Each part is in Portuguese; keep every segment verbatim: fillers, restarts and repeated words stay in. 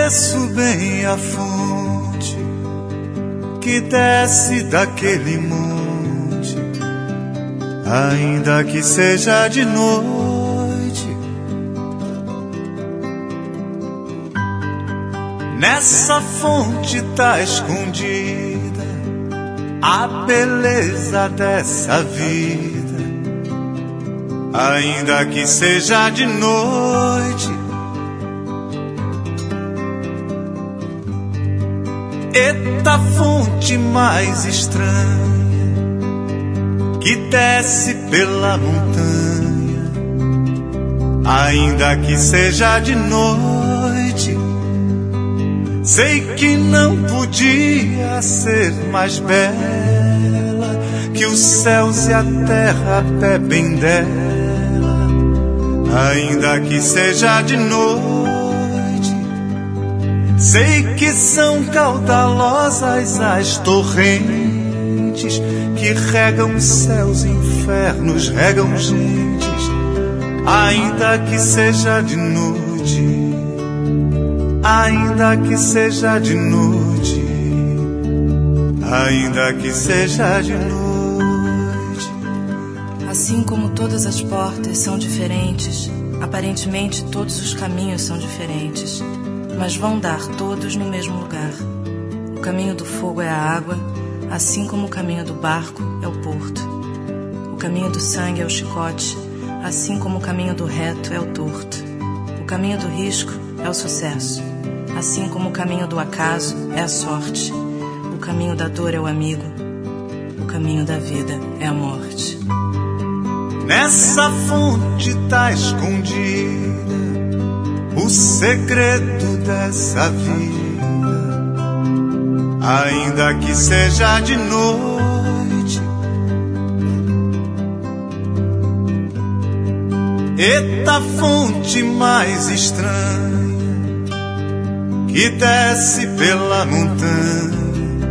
Conheço bem a fonte que desce daquele monte, ainda que seja de noite. Nessa fonte tá escondida a beleza dessa vida, ainda que seja de noite. Eita fonte mais estranha que desce pela montanha, ainda que seja de noite. Sei que não podia ser mais bela, que os céus e a terra bebem dela, ainda que seja de noite. Sei que são caudalosas as torrentes que regam céus e infernos, regam gentes, ainda que seja de noite, ainda que seja de noite, ainda que seja de noite. Assim como todas as portas são diferentes, aparentemente todos os caminhos são diferentes, mas vão dar todos no mesmo lugar. O caminho do fogo é a água, assim como o caminho do barco é o porto. O caminho do sangue é o chicote, assim como o caminho do reto é o torto. O caminho do risco é o sucesso, assim como o caminho do acaso é a sorte. O caminho da dor é o amigo, o caminho da vida é a morte. Nessa fonte tá escondida o segredo dessa vida, ainda que seja de noite. Eita fonte mais estranha que desce pela montanha,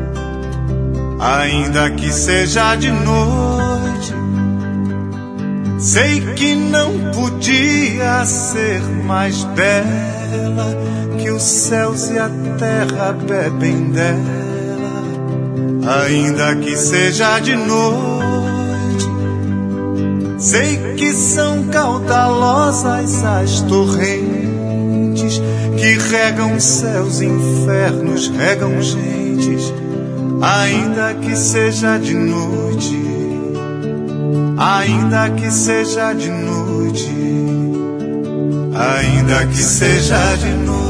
ainda que seja de noite. Sei que não podia ser mais bela, que os céus e a terra bebem dela, ainda que seja de noite. Sei que são caudalosas as torrentes que regam céus e infernos, regam gentes, ainda que seja de noite, ainda que seja de noite, ainda que seja de noite.